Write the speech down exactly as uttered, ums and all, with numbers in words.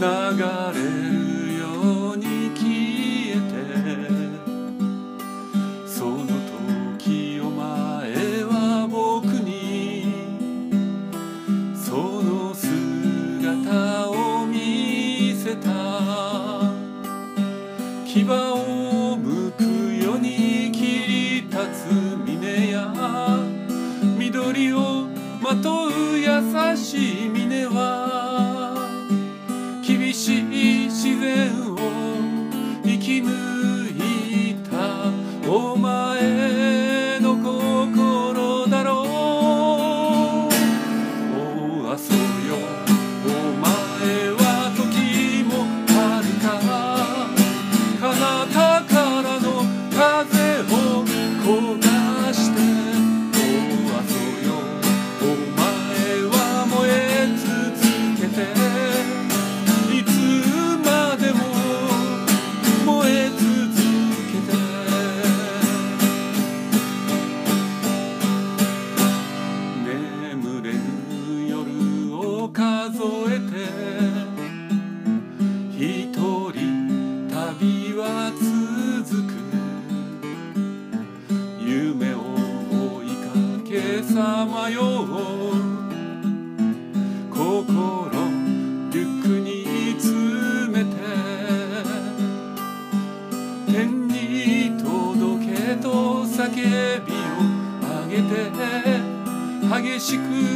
れるように消えて、その時お前は僕にその姿を見せた。牙をむくように切り立つ峰や緑をまとう優しい峰は、厳しい自然を生き抜いたお前の心だろう。おあそよ、お前は時もはるか彼方からの風を焦がして、おあそよ、お前は燃え続けて、いつまでも燃え続けて。眠れぬ夜を数えて、一人旅は続く。夢を追いかけさまよう心リュックに詰めて、天に届けと叫びを上げて、激しく